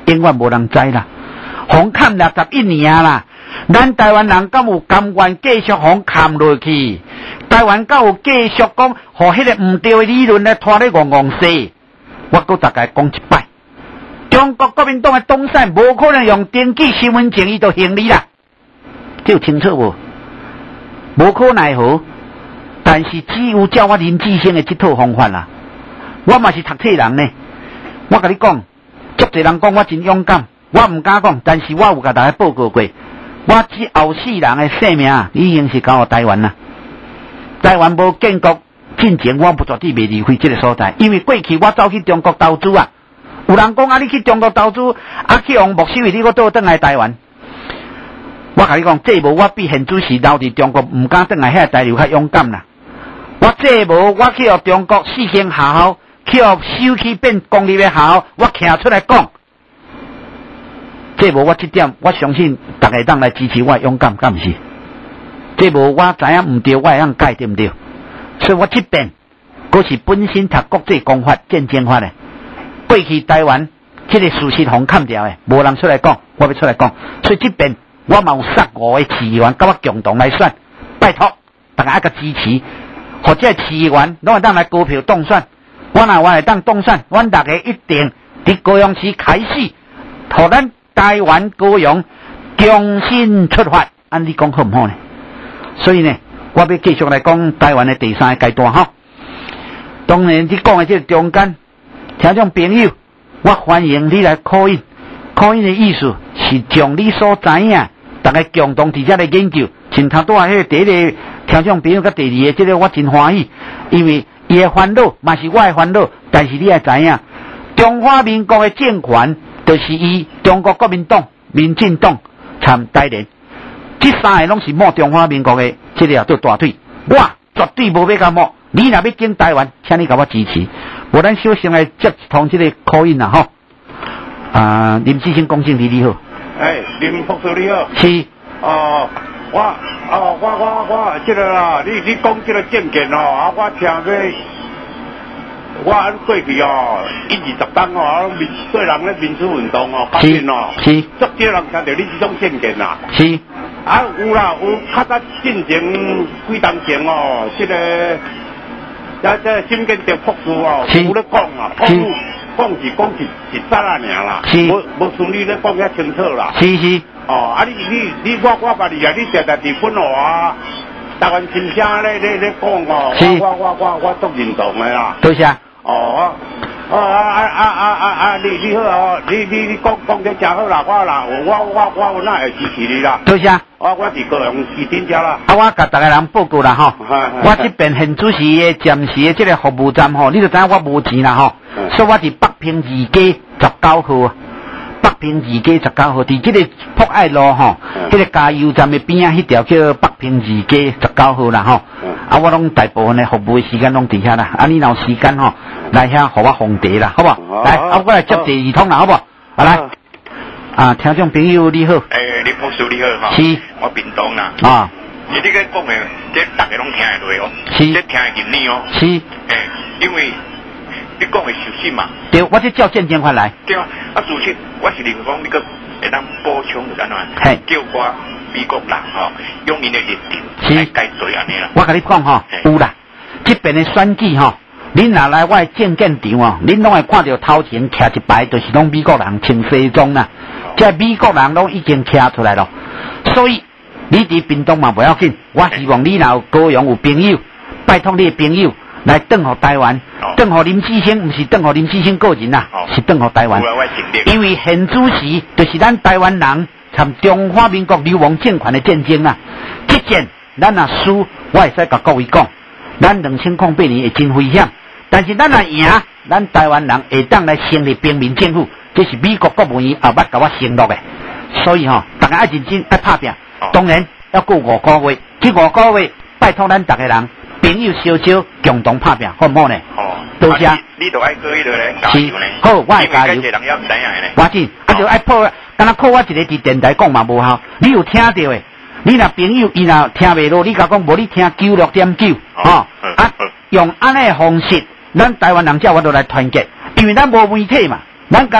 永远无人知啦。互砍六十一年啦，咱台湾人敢有甘愿继续互砍落去？台湾敢有继续讲，互迄个毋对的理论来拖咧戆戆死？我搁大概讲一摆，中国国民党的东山无可能用登记身份证伊就行李啦，这有清楚无？无可奈何，但是只有照我林志升的这套方法啦。我嘛是读册人呢，我甲你讲，足侪人讲我真勇敢，我毋敢讲，但是我有甲大家报告过，我这后世人的性命已经是交予台湾啦。台湾无建国进前，我不绝对袂离开这个所在，因为过去我走去中国投资啊，有人讲啊，你去中国投资，啊去用木秀，你搁倒转来台湾。我甲你讲，这无我比现主席留伫中国，毋敢转来遐台流较勇敢啦。我这无我去互中国四星学校，去互收起变公立的学校，我徛出来讲。这无我这点，我相信大家当来支持我勇敢，敢毋是？这无我知影毋对，我会晓改对毋对？所以我这边，嗰是本身读国际公法、战争法的。过去台湾这个事实互砍掉的，无人出来讲，我要出来讲。所以这边我嘛有杀五个市议员，甲我共同来选，拜托大家一个支持，或者市议员拢会当来高票当选。我若我会当当选，阮大家一定伫高雄市开始，互咱台湾高雄重新出发。按你讲好唔好呢？所以呢，我要继续来讲台湾的第三个阶段哈。当然，你讲的这个中间，听众朋友，我欢迎你来call in。call in的意思是将你所知影，大家共同伫遮来研究。像头拄啊，迄个第一个听众朋友，甲第二个，这个我真欢喜，因为伊的烦恼嘛是我的烦恼，但是你也知影，中华民国的政权就是以中国国民党、民进党参台联。这三个拢是摸中华民国的，这个做大腿，我绝对无要甲摸。你若要进台湾，请你甲我支持。无咱小先来接通这个 call in 啦吼。啊，林志兴公正你好。 哎，林博士你好。 是。 哦，我哦我我我这个啦，你你讲这个政见哦，啊我听个，我按过去哦，一二十档哦，民对人咧民主运动哦，革命哦， 是。 足少人听到你这种政见啦。 是。 啊有啦，有较早进前几当前哦，这个，啊这新建的博士哦，有咧讲啊，讲讲是讲是一刹那尔啦，无无像你咧讲遐清楚啦。 是是。 哦，啊你你你我我捌你啊，你常常伫本啊，台湾新声咧咧咧讲哦，我我我我足认同的啦。 多谢。 哦。哦啊啊啊啊啊啊！你你好哦，你你你讲讲得真好啦，我啦，我我我我哪会支持你啦？ 多谢。 我我是高雄市顶家啦。 啊，我甲大家人报告啦吼，我这边现主持的暂时的这个服务站吼，你就知影我无钱啦吼，所以我伫北平二街十九号，北平二街十九號，伫即個博愛路吼，迄個加油站的邊啊，迄條叫北平二街十九號啦吼。啊，我攏大部分的服務的時間攏伫遐啦。啊，你若有時間吼，來遐互我奉茶啦，好不好？來，啊，我來接第二通啦，好不好？啊來，啊，聽眾朋友你好。誒， 林博士你好哈。 是。 我屏東啦。 啊。 你這個講的，這大家攏聽得落哦。 是。 這聽得入耳哦。 是。誒， 因為。你講的事實嘛？ 對，我這照正經法來。 對啊，啊事實我是認講你個會當補充就安怎？叫我美國人吼，用因的認定來改對安尼啦。 我甲你講吼，有啦，這邊的選舉吼，恁若來我的政見場哦，恁攏會看到頭前徛一排，就是攏美國人穿西裝啦。這美國人攏已經徛出來咯，所以你佇屏東嘛不要緊，我希望你若有高雄有朋友，拜託你的朋友。來轉互台灣，轉互林志興，唔是轉互林志興個人啦，是轉互台灣。因為現主時就是咱台灣人參中華民國流亡政權的戰爭啊！這戰咱若輸，我會使甲各位講，咱兩千零八年會真危險。但是咱若贏，咱台灣人會當來成立平民政府，這是美國國務院後捌甲我承諾的。所以吼，大家愛認真愛拍拼，當然要過五個月，這五個月拜託咱大家人。朋友小小共同拍拼，好唔好呢？哦，多謝。 你都愛過迄個咧加油呢？ 好，我會加油。 因為人也唔知影呢。 我知，啊就愛破，敢若靠我一個佇電台講嘛無效。你有聽到誒？你若朋友伊若聽袂落，你甲講無你聽九六點九，吼啊，用安尼誒方式，咱台灣人才我都來團結，因為咱無媒體嘛，咱敢若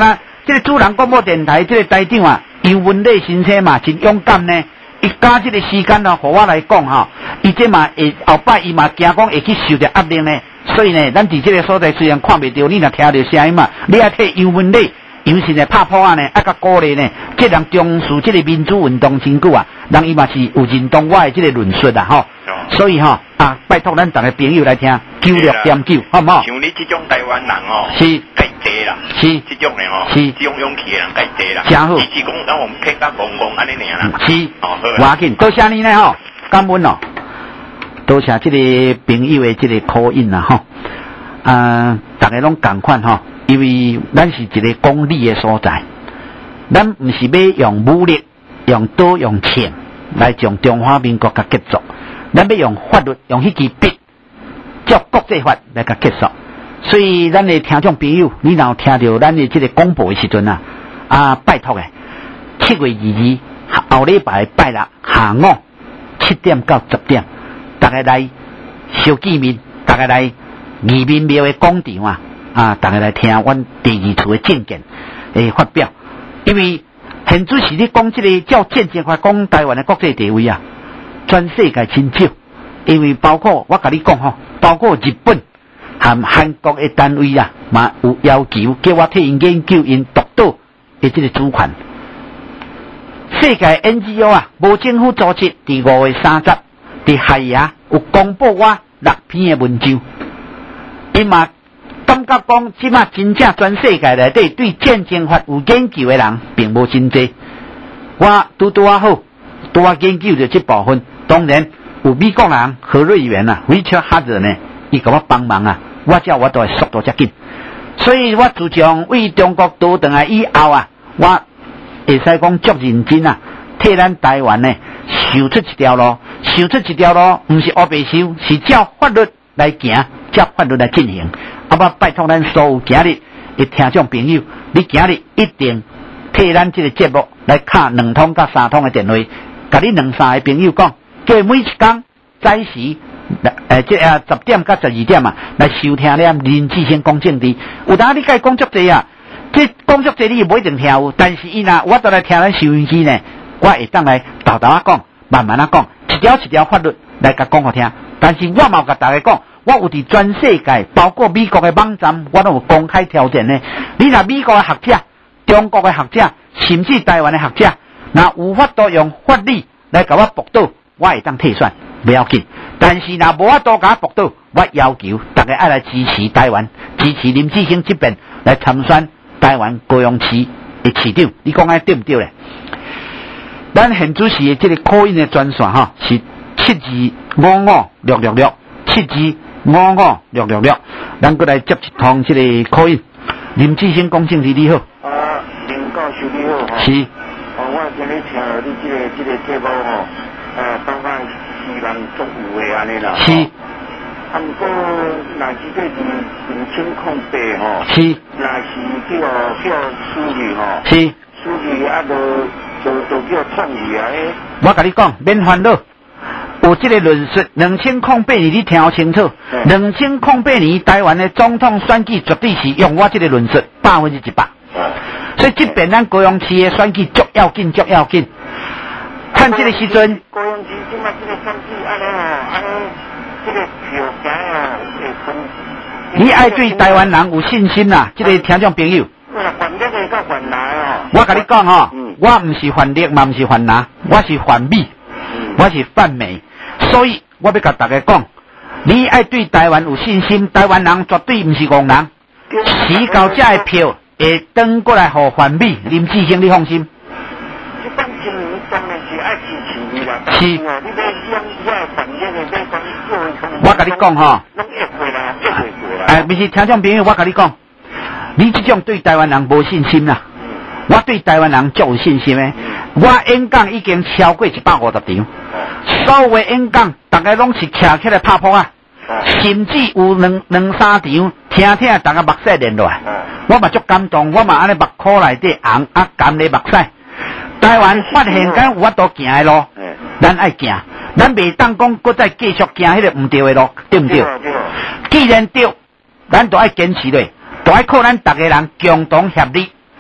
这个主人广播电台这个台长啊，杨文礼先生嘛，真勇敢呢。伊加这个时间哦，和我来讲哈，伊这嘛会后摆伊嘛惊讲会去受着压力呢。所以呢，咱伫这个所在虽然看袂到，你若听到声音嘛，你也替杨文礼。尤其呢，拍破啊呢，啊甲鼓励呢，这人重视这个民主运动真久啊，人伊嘛是有认同我的这个论述啊，吼。所以吼啊，拜托咱逐个朋友来听九六点九，好唔好？ 像你这种台湾人哦， 是介济啦， 是这种的哦， 是这种勇气的人介济啦， 真好。 只是讲咱我们客家公公安尼尔啦， 是， 哦好。 要紧，多谢你呢吼，感恩哦，多谢这个朋友的这个口音啊吼，啊，大家拢共款吼，因为咱是一个公理的所在。咱唔是要用武力、用刀、用钱来将中华民国甲结束，咱要用法律、用迄支笔，照国际法来甲结束。所以，咱的听众朋友，你若有听到咱的这个广播的时阵啊，啊，拜托诶，七月二二后礼拜拜六下午七点到十點，大家來小見面，大家來義民廟的廣場啊，啊，大家來聽阮第二次的政見誒發表。因為現主席你講這個照戰爭法講台灣的國際地位啊，全世界真少。因為包括我甲你講吼，包括日本和韓國的單位啊，嘛有要求叫我替因研究因獨島的這個主權。世界 N G O 啊，無政府組織伫五月三十伫海牙有公布我六篇的文章，因嘛。感覺講，即馬真正全世界內底對戰爭法有研究的人並無真濟。我拄拄啊好，拄啊研究着這部分。當然有美國人何瑞元啊 ，Richard Hazel 呢，伊甲我幫忙啊，我叫我都會速度遮緊。所以我自從為中國倒轉來以後啊，我會使講足認真啊，替咱台灣呢想出一條路，想出一條路，唔是黑白想，是照法律來行，照法律來進行。啊！我拜託咱所有今日的聽眾朋友，你今日一定替咱這個節目來敲兩通到三通的電話，甲你兩三個朋友講，叫每一天早時誒即啊十點到十二點啊來收聽咧林志興講政治。有當你甲伊講足濟啊，這講足濟你唔一定聽有，但是伊若我都來聽咱收音機呢，我會當來豆豆啊講，慢慢啊講，一條一條法律來甲講互聽。但是我嘛有甲大家講。我有伫全世界，包括美國的網站，我都有公開條件呢。你若美國的學者、中國的學者，甚至台灣的學者，若有法度用法律來甲我駁倒，我會當退選，不要緊。但是若無法度甲我駁倒，我要求大家愛來支持台灣，支持林志興這邊來參選台灣高雄市的市長。你講安對唔對咧？咱現主席的這個口音的專線哈，是七二五五六六六七二。五五六六六，咱過來接一通這個口音。林志興講政治你好。 啊，林教授你好。 是。 哦，我今日聽你這個這個節目吼，呃，當然是人足有的安尼啦。 是。 啊，不過若是這是兩千空白吼。 是。 若是叫叫書記吼。 是。 書記啊，就就就叫創意啊。 我甲你講，免煩惱。有這個論述，兩千零八年你聽好清楚。兩千零八年台灣的總統選舉絕對是用我這個論述百分之一百。所以這邊咱高雄市的選舉足要緊，足要緊。看這個時陣。 高雄市今麥這個選舉安尼哦，安尼這個票價啊會分。 你愛對台灣人有信心啦，這個聽眾朋友。 我反力的甲反拿哦。 我甲你講吼，我唔是反力，嘛唔是反拿，我是反美，我是反美。所以我要甲大家講，你愛對台灣有信心，台灣人絕對唔是戇人，死到這的票會轉過來予反美，林志興你放心。 這當今年當然是愛支持你啦， 是。 你要讓要反映的這方面， 我甲你講吼， 攏一回啦，一回過啦。 哎，不是聽眾朋友，我甲你講，你這種對台灣人無信心啦，我對台灣人足有信心的，我演講已經超過一百五十場。所有的演講，大家攏是徛起來拍破啊，甚至有兩兩三場，聽聽大家目屎連落來，我嘛足感動，我嘛安尼目眶內底紅啊，乾咧目屎。台灣發現敢有法度行的路，咱愛行，咱袂當講擱再繼續行迄個唔對的路，對唔對？既然對，咱就愛堅持咧，就愛靠咱逐個人共同協力，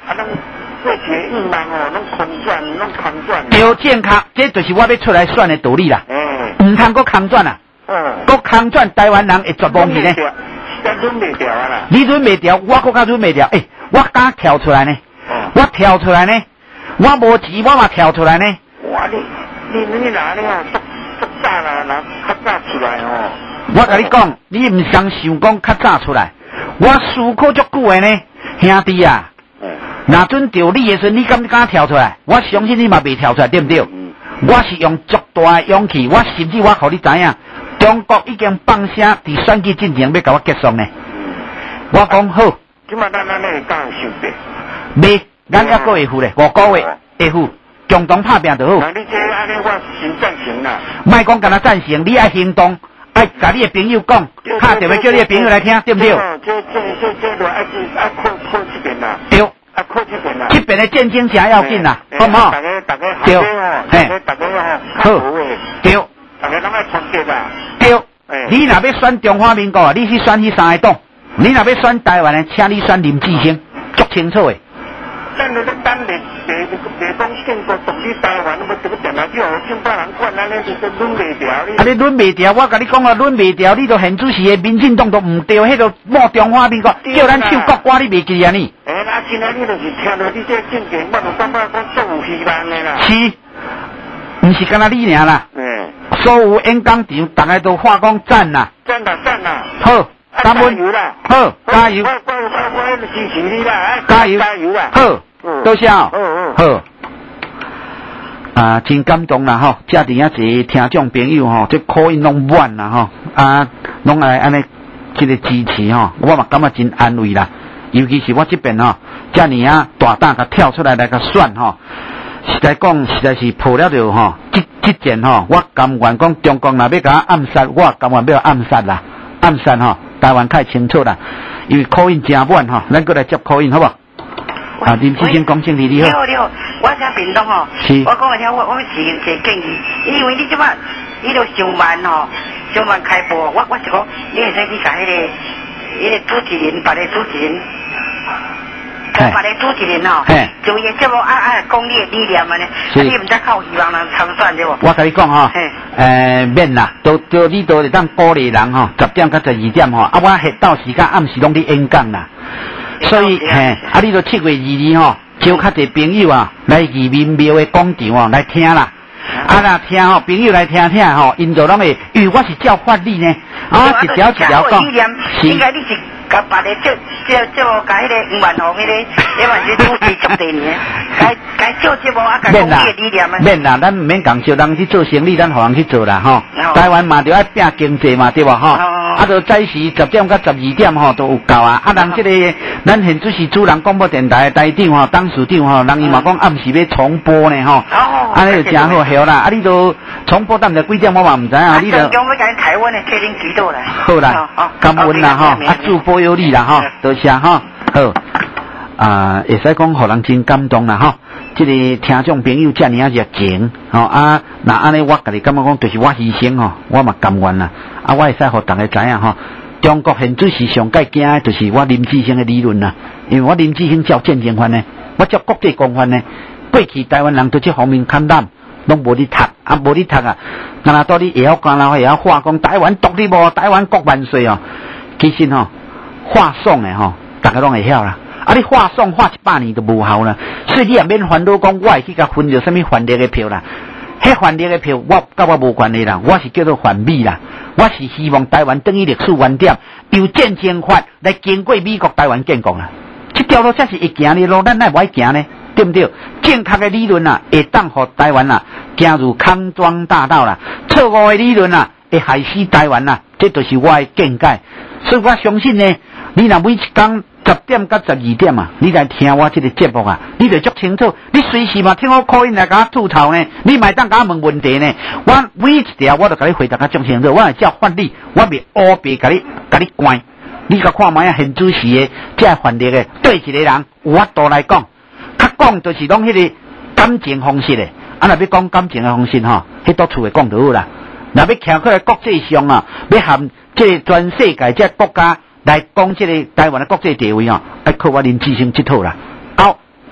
啊，咱过去一万哦，拢空转，拢空转。 对，正确，这就是我要出来选的道理啦。嗯。唔通搁空转啊！嗯。搁空转，台湾人会绝望去呢。 轮袂掉啊啦！ 你轮袂掉，我搁较轮袂掉。诶，我敢跳出来呢？嗯。我跳出来呢？我无钱，我嘛跳出来呢。 哇！你你你哪里啊？足足早啦，人较早出来哦。 我甲你讲，你唔想想讲较早出来，我思考足久的呢，兄弟啊。嗯。若准着你的时，你敢敢跳出来？我相信你嘛袂跳出来，对不对？嗯。我是用足大的勇气，我甚至我互你知影，中国已经放声伫选举进程要甲我结束呢。嗯。我讲好。 即马咱咱咧敢想的？ 未，咱还阁会付咧，五个月会付，共同拍拼就好。 那你这安尼我真赞成啦。 莫讲干那赞成，你爱行动。哎，甲你的朋友讲，拍电话叫你的朋友来听，对不对？ 这这这这就爱爱靠靠这边啦。 对。 啊，靠这边啦。 这边的见证才要紧啦，好唔好？ 大家大家好。 对。 嘿。大家哦。好。 对。 大家拢爱团结啦。 对。你若要选中华民国啊，你去选迄三个党；你若要选台湾的，请你选林志兴，足清楚的。 咱你等你地地方建国独立台湾，要这个电话叫政府人管，安尼就是轮袂掉。啊， 你轮袂掉，我甲你讲啊，轮袂掉，你都现主席的民进党都唔对，迄个冒中华民国，叫咱唱国歌，你袂记啊你？ 哎，那现在你就是听到你这政见，我就感觉讲足有希望的啦。 是，唔是干那你尔啦？嗯。所有演讲场，大家都话讲赞啦。 赞啦赞啦。 好。 加油啦！ 好，加油！ 我我我我支持你啦！ 加油！ 加油啊！ 好，多谢哦。 嗯嗯。 好。啊，真感动啦吼！遮伫遐一个听众朋友吼，这口音拢满啦吼，啊，拢来安尼这个支持吼，我嘛感觉真安慰啦。尤其是我这边吼，遮尔啊大胆甲跳出来来甲选吼，实在讲实在是破了着吼，这这件吼，我甘愿讲中国若要甲我暗杀，我甘愿要暗杀啦，暗杀吼。台湾太清楚啦，因为口音真满吼，咱过来接口音好不好？啊，林志兴讲经理你好。 你好你好，我请屏东吼，我讲个听，我我是一个建议，因为你即摆你都上万吼，上万开播，我我是讲，你会使去甲迄个迄个主持人，别个主持人，别个主持人吼，做伊个节目啊啊，讲你的理念安尼，啊你毋则靠希望人参选对无？ 我甲你讲吼，诶免啦，都都你都会当鼓励人吼，十点到十二点吼，啊我下昼时间暗时拢伫演讲啦，所以嘿，啊你都七月二二吼，招较侪朋友啊来移民庙的广场哦来听啦，啊若听吼朋友来听听吼，因就拢会，因为我是照法律呢，啊一条一条讲， 应该你是。甲别个借借借我甲迄个五万号迄个，迄万是主持足地年，该该做节目啊，该讲你的理念啊。 免啦，咱唔免讲少人去做生意，咱互人去做啦吼。台湾嘛就爱拼经济嘛，对无吼？啊，就早时十点到十二点吼都有够啊。啊，人即个咱现主是主人广播电台的台长吼，董事长吼，人伊嘛讲暗时要重播呢吼。哦。安尼就真好晓啦。啊，你都重播等下几点我嘛唔知啊。你就。 讲要甲台湾的客人几多啦？ 好啦，感恩啦吼，啊祝福。有你啦吼，多谢吼，好啊，会使讲互人真感动啦吼。这个听众朋友遮尔啊热情吼啊，那安尼我家己感觉讲，就是我牺牲吼，我嘛甘愿啦。啊，我会使互大家知影吼，中国现主是上界惊的，就是我林志兴的理论啦。因为我林志兴照战争法呢，我照国际公法呢，过去台湾人对这方面看淡，拢无咧读，啊无咧读啊，干那到你会晓干那会晓话讲台湾独立无，台湾国万岁哦，其实吼。话送的吼，大家拢会晓啦。啊，你话送话一百年都无效啦，所以你也免烦恼讲，我会去甲分着什么反力的票啦。迄反力的票，我甲我无关系啦，我是叫做反美啦。我是希望台湾等于历史原点，由战争法来经过美国台湾建国啦。这条路才是会行的路，咱哪会行呢？对不对？正确的理论啊，会当互台湾啊行入康庄大道啦；错误的理论啊，会害死台湾啦。这就是我的见解，所以我相信呢。你若每一天十点到十二点啊，你来听我这个节目啊，你就足清楚。你随时嘛听我口音来甲我吐槽呢，你买当甲我问问题呢，我每一条我都甲你回答甲足清楚。我会照法律，我袂乌白甲你甲你关。你甲看卖啊，现主时的这犯力的对一个人有法度来讲，较讲就是讲迄个感情方式的。啊，若要讲感情的方式吼，迄到厝诶讲就好啦。若要徛过来国际上啊，要含这全世界这国家。来讲这个台湾的国际地位哦，爱靠我林志兴这套啦。好，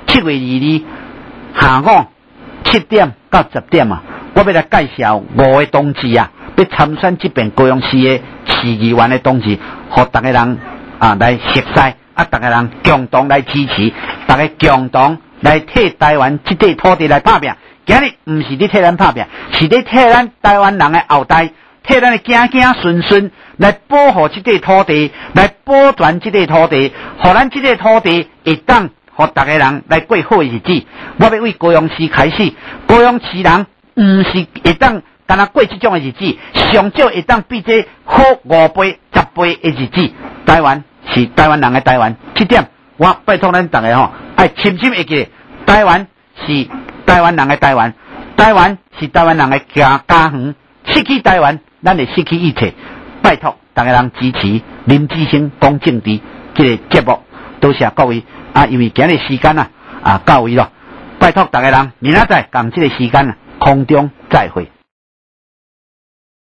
七月二日下午七点到十点啊，我要来介绍五个同志啊，要参选这边高雄市的市议员的同志，和大家人啊来熟悉，啊大家人共同来支持，大家共同来替台湾这块土地来打拼。今日唔是你替咱打拼，是你替咱台湾人的后代，替咱的子子孙孙来保护这块土地，来保全这块土地，互咱这块土地会当互大家人来过好日子。我要为高雄市开始，高雄市人唔是会当干那过这种的日子，上少会当比这好五倍、十倍的日子。台湾是台湾人的台湾，这点我拜托咱大家吼，爱深深会记。台湾是台湾人的台湾，台湾是台湾人的家家园。失去台湾，咱会失去一切。拜托大家人支持林志兴讲政治这个节目，多谢各位啊！因为今日时间啊啊到位了，拜托大家人明仔载共这个时间啊空中再会。